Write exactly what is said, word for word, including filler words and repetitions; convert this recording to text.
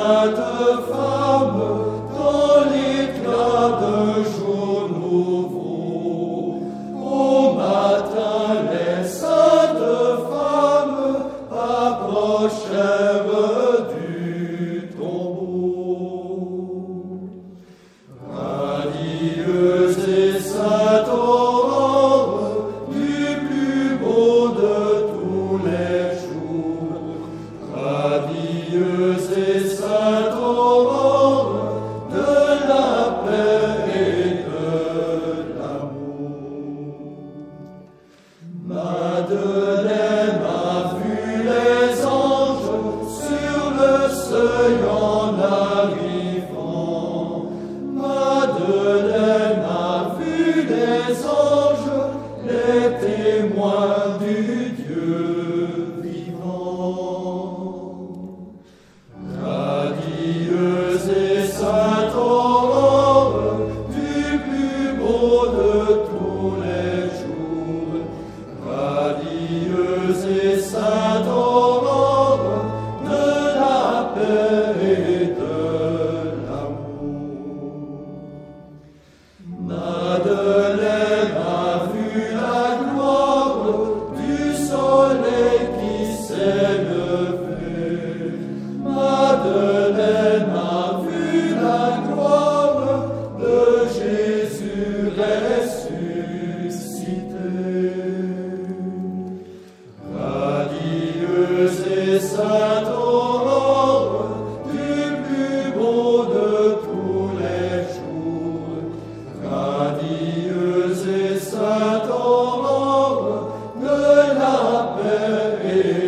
sainte femme, dans l'éclat d'un jour nouveau. Au matin, les saintes femmes approchèrent du tombeau. Radieuse et sainte aurore, du plus beau de tous les jours, radieuse et sainte aurore, de la paix et de l'amour. Madeleine a vu les anges sur le seuil en arrivant. Madeleine a vu les anges, les témoins du Dieu vivant. Radieuse et sainte aurore, du plus beau de tous les jours, radieuse et sainte aurore, de la paix et de l'amour. Madeleine a vu la gloire du soleil qui s'est levé. Madeleine a vu la gloire de Jésus ressuscité. Radieuse et sainte aurore, du plus beau de tous les jours, radieuse et sainte aurore, de la paix et